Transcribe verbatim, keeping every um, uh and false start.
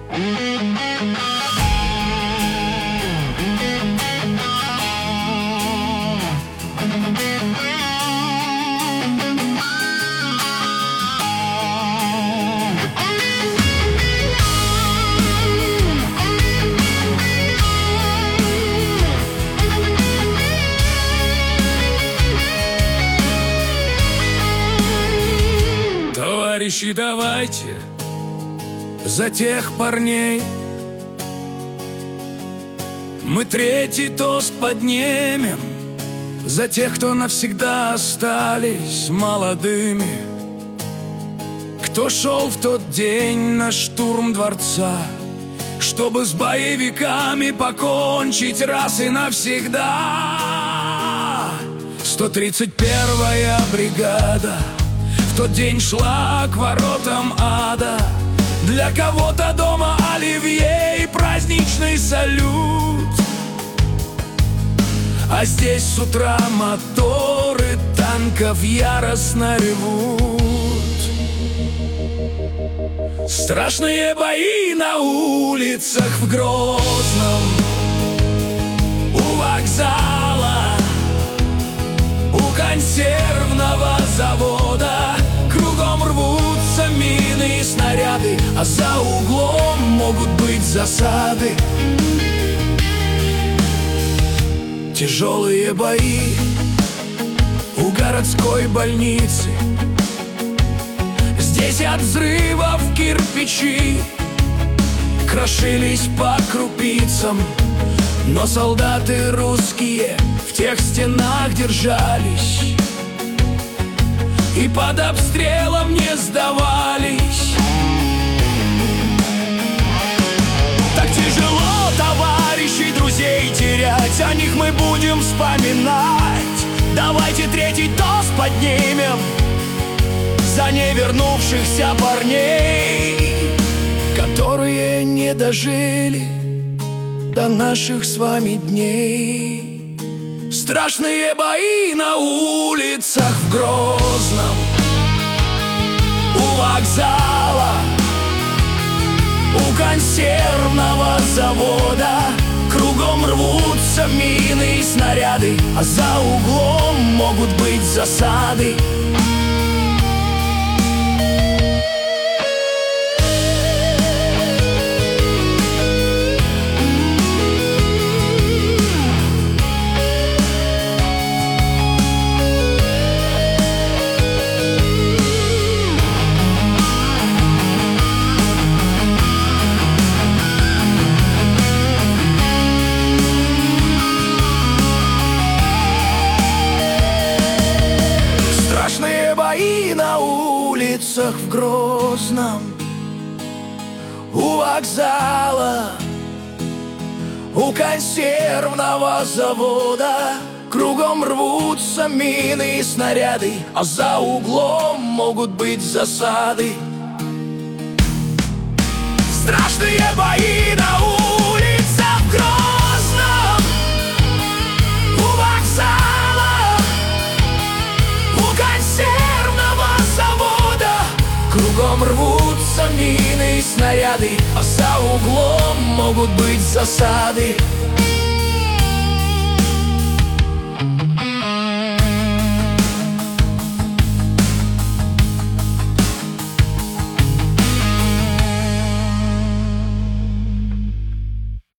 Товарищи, давайте за тех парней мы третий тост поднимем, за тех, кто навсегда остались молодыми, кто шел в тот день на штурм дворца, чтобы с боевиками покончить раз и навсегда. Сто тридцать первая бригада в тот день шла к воротам ада. Для кого-то дома оливье и праздничный салют, а здесь с утра моторы танков яростно ревут. Страшные бои на улицах в Грозном, у вокзала, у консервного завода. Кругом рвутся мины и снаряды, а за углом могут быть засады. Тяжелые бои у городской больницы. Здесь от взрывов кирпичи крошились по крупицам, но солдаты русские в тех стенах держались и под обстрелом не сдавались. Так тяжело товарищей, друзей терять, о них мы будем вспоминать. Давайте третий тост поднимем за невернувшихся парней, которые не дожили до наших с вами дней. Страшные бои на улицах в Грозном, у вокзала, у консервного завода. Кругом рвутся мины и снаряды, а за углом могут быть засады. Бои на улицах в Грозном, у вокзала, у консервного завода. Кругом рвутся мины и снаряды, а за углом могут быть засады. Страшные бои на улицах в Грозном, у вокзала, у консервного завода. Кругом рвутся мины и снаряды, а за углом могут быть засады.